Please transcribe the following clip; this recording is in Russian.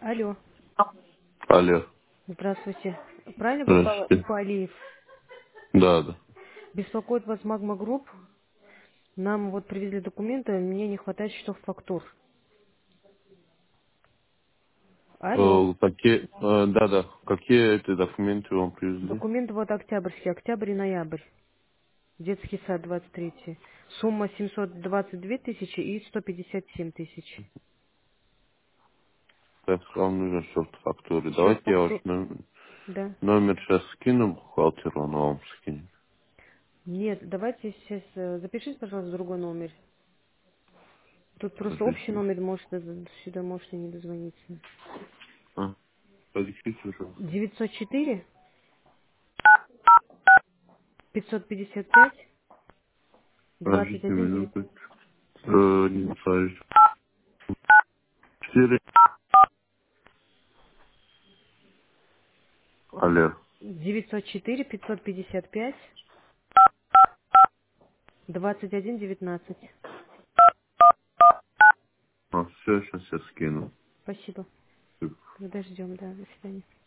Алло, Алло. здравствуйте. Правильно попала Здравствуйте. по Алиев? Да, да. Беспокоит вас Магма Групп. Нам вот привезли документы, мне не хватает счетов фактур. Алло. Да, да. Какие эти документы вам привезли? Документы вот октябрьские, октябрь и ноябрь. Детский сад 23. Сумма 722 тысячи и 157 тысяч. Так, вам нужен счет фактуры. Счет Давайте я ваш фактур, да. номер сейчас скину бухгалтеру, он вам скинет. Нет, давайте сейчас запишите, пожалуйста, другой номер. Тут просто общий Подождите. номер, может, сюда можете не дозвониться. А, подождите, пожалуйста. 904 555 Подождите 21 19. минуту. Не знаю. 4. Алло. 904 555 21 19. А, все, сейчас я скину. Спасибо. Подождем, да, до свидания.